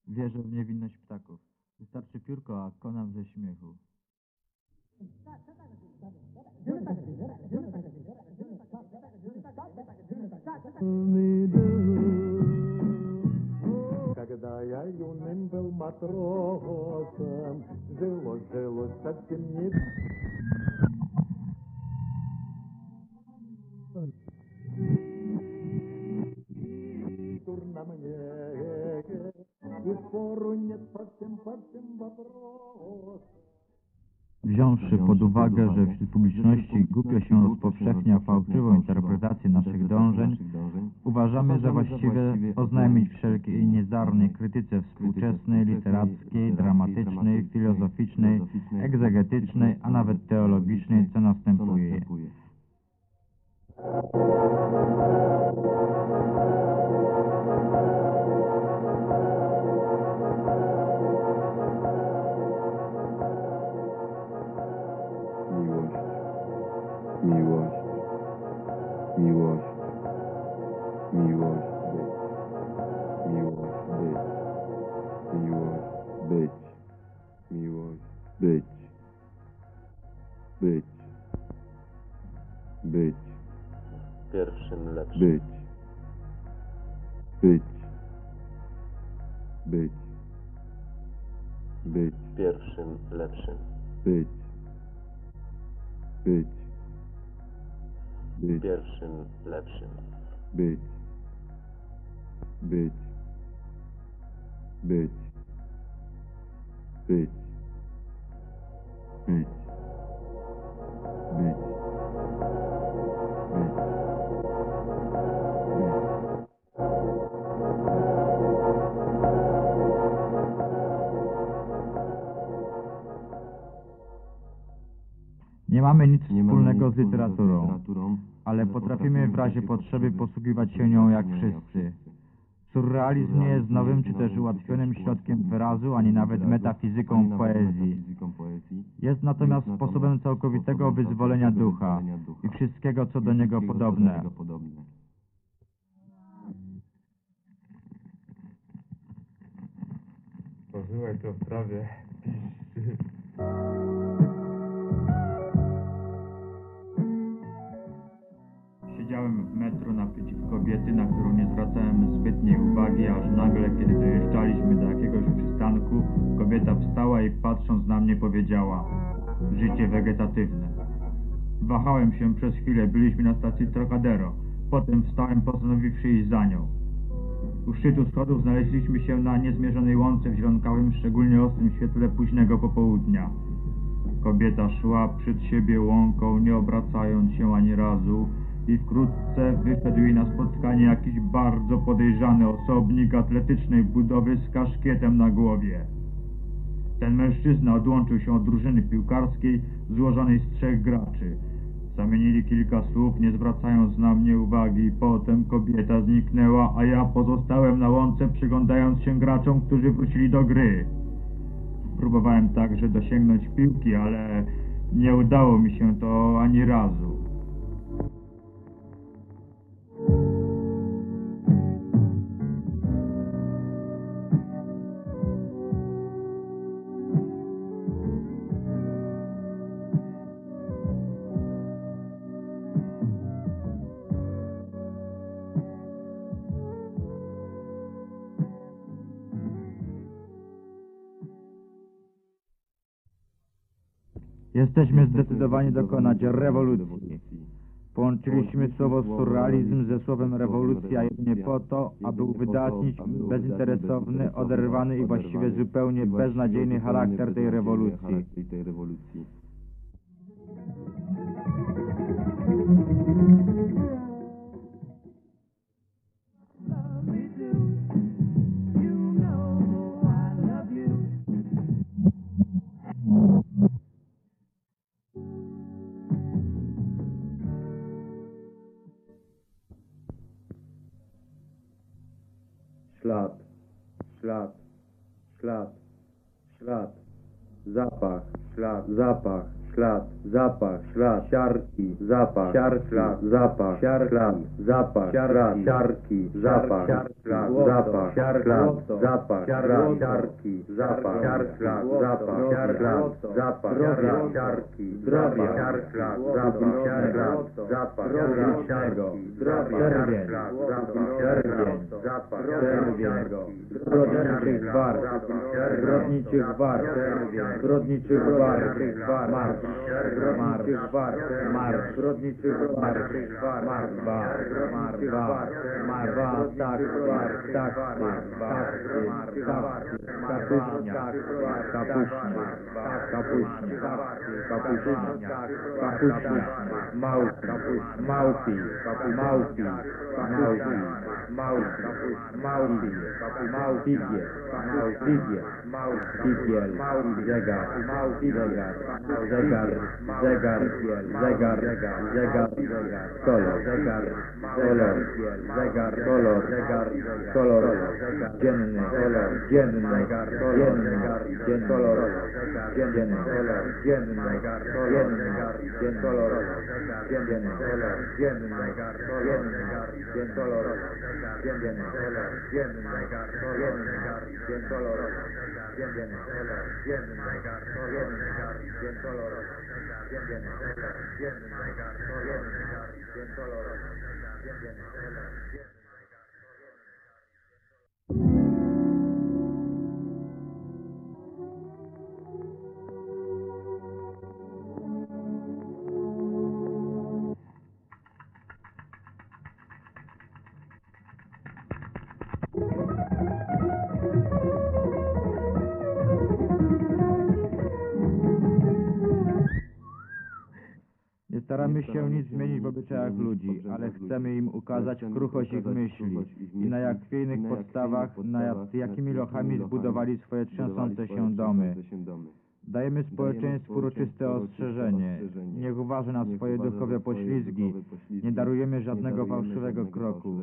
Wierzę w niewinność ptaków. Wystarczy piórko, a konam ze śmiechu. Когда я юным был матросом, жилось совсем не... Дурно мне, и спору нет по всем вопросам. Wziąwszy pod uwagę, że wśród publiczności głupio się rozpowszechnia fałszywą interpretację naszych dążeń, uważamy za właściwe oznajmić wszelkiej niezdarnej krytyce współczesnej, literackiej, dramatycznej, filozoficznej, egzegetycznej, a nawet teologicznej, co następuje. Miłość, miłość, miłość, miłość być, być, Pierwszym lepszym. być, Pierwszym lepszym. być, Pierwszym lepszym. być, być, być, być, być, być, Nie mamy nic wspólnego z literaturą, ale potrafimy w razie potrzeby posługiwać się nią jak wszyscy. Surrealizm nie jest nowym czy też ułatwionym środkiem wyrazu, ani nawet metafizyką poezji. Jest natomiast sposobem całkowitego wyzwolenia ducha i wszystkiego, co do niego podobne. Posłuchaj, to w prawie piszczy. Siedziałem w metro naprzeciw kobiety, na którą nie zwracałem zbytniej uwagi, aż nagle, kiedy dojeżdżaliśmy do jakiegoś przystanku, kobieta wstała i patrząc na mnie powiedziała: życie wegetatywne. Wahałem się przez chwilę, byliśmy na stacji Trocadero. Potem wstałem, postanowiwszy iść za nią. U szczytu schodów znaleźliśmy się na niezmierzonej łące w zielonkawym, szczególnie ostrym świetle późnego popołudnia. Kobieta szła przed siebie łąką, nie obracając się ani razu, i wkrótce wyszedł jej na spotkanie jakiś bardzo podejrzany osobnik atletycznej budowy z kaszkietem na głowie. Ten mężczyzna odłączył się od drużyny piłkarskiej złożonej z 3 graczy. Zamienili kilka słów, nie zwracając na mnie uwagi. Potem kobieta zniknęła, a ja pozostałem na łące, przyglądając się graczom, którzy wrócili do gry. Próbowałem także dosięgnąć piłki, ale nie udało mi się to ani razu. Jesteśmy zdecydowani dokonać rewolucji. Połączyliśmy słowo surrealizm ze słowem rewolucja jedynie po to, aby uwydatnić bezinteresowny, oderwany i właściwie zupełnie beznadziejny charakter tej rewolucji. ślad, ślad, ślad, ślad, zapach, ślad, zapach, ślad, zapach, ślad, siarki, zapach, siar, ślad, zapach, siar, ślad, zapach, ślad, siarki, zapach, siar, ślad, zapach, siar, ślad, zapach, ślad, siarki, zapach, siar, ślad, zapach, siar, ślad, zapach, siarki, zdrowie, siar, ślad, zapach, siar, ślad, zapach, siarki, zdrowie, siar, ślad, zapach, czerwień, zapach, czerwień, zbrodniczych barw, zbrodniczych barw, zbrodniczych barw, marsz, zbrodniczych barw, marsz, zbrodniczych barw, marsz, tak, kapuśnia, małpi, figiel, zegar, kolor, dzienny, Nie staramy się nic zmienić w obyczajach ludzi, ale chcemy im ukazać kruchość ich myśli i na jak chwiejnych podstawach, nad jakimi lochami zbudowali swoje trzęsące się domy. Dajemy społeczeństwu uroczyste ostrzeżenie. Niech uważa na swoje duchowe poślizgi. Nie darujemy żadnego fałszywego kroku.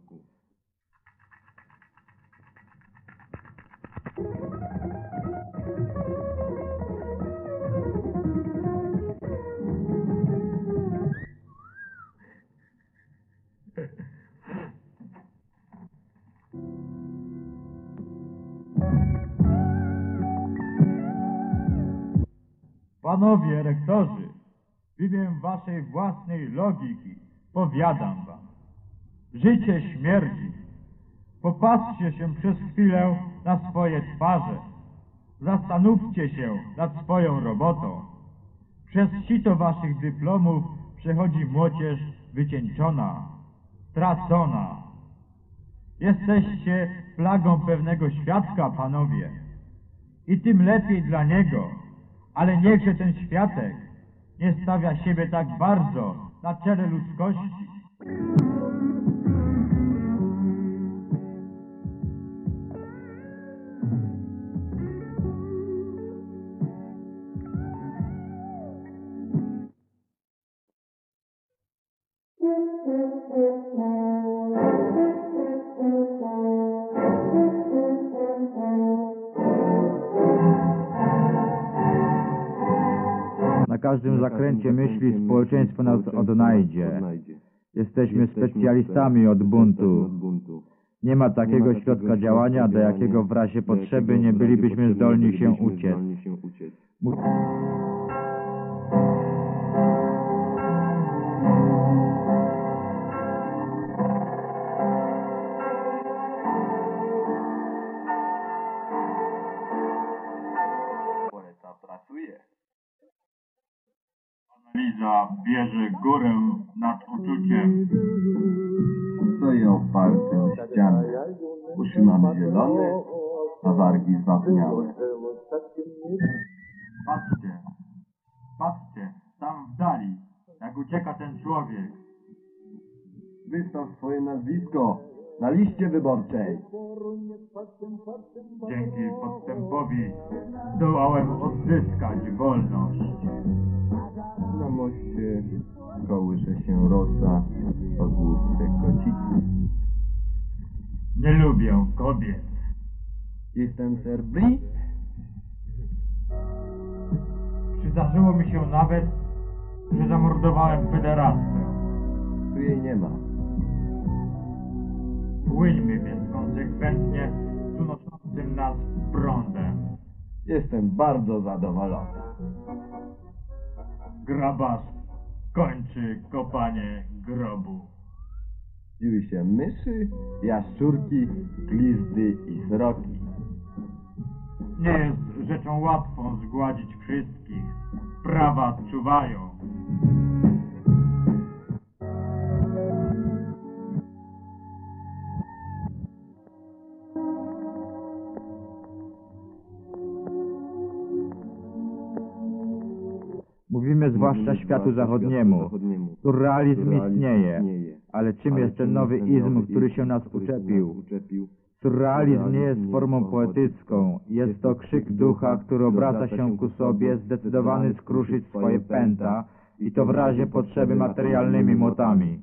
Panowie rektorzy, w imię waszej własnej logiki powiadam wam, życie śmierdzi. Popatrzcie się przez chwilę na swoje twarze. Zastanówcie się nad swoją robotą. Przez sito waszych dyplomów przechodzi młodzież wycieńczona, stracona. Jesteście plagą pewnego świadka, panowie. I tym lepiej dla niego. Ale niechże ten światek nie stawia siebie tak bardzo na czele ludzkości. Na każdym zakręcie myśli społeczeństwo nas odnajdzie. Jesteśmy specjalistami od buntu. Nie ma takiego środka działania, do jakiego w razie potrzeby nie bylibyśmy zdolni się uciec. Analiza bierze górę nad uczuciem. Stoję oparty o ścianę. Uszy mam zielone, a wargi zwapniałe. Patrzcie, patrzcie, tam w dali, jak ucieka ten człowiek. Wystaw swoje nazwisko na liście wyborczej. Dzięki podstępowi zdołałem odzyskać wolność. Na moście kołysze się rosa o główce kocicy. Nie lubię kobiet. Jestem Sir Blee. Przy Zdarzyło mi się nawet, że zamordowałem pederastę. Tu jej nie ma. Płyńmy więc konsekwentnie z unoszącym nas prądem. Jestem bardzo zadowolony. Grabarz kończy kopanie grobu. Dziwi się myszy, jaszczurki, glizdy i sroki. Nie jest rzeczą łatwą zgładzić wszystkich. Prawa czuwają. Mówimy zwłaszcza światu zachodniemu. Surrealizm istnieje. Ale czym jest ten nowy izm, który się nas uczepił? Surrealizm nie jest formą poetycką. Jest to krzyk ducha, który obraca się ku sobie, zdecydowany skruszyć swoje pęta i to w razie potrzeby materialnymi młotami.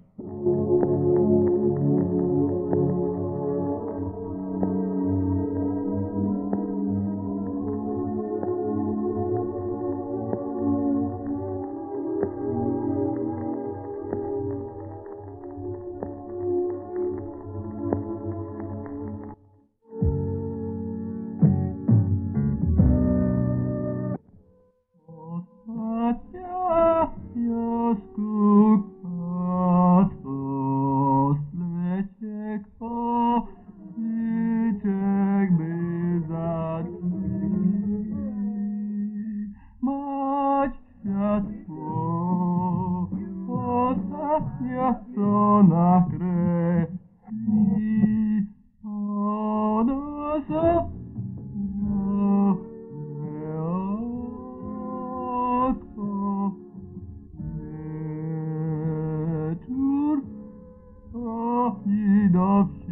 Ostatnia strona krew i ona oko wieczór i do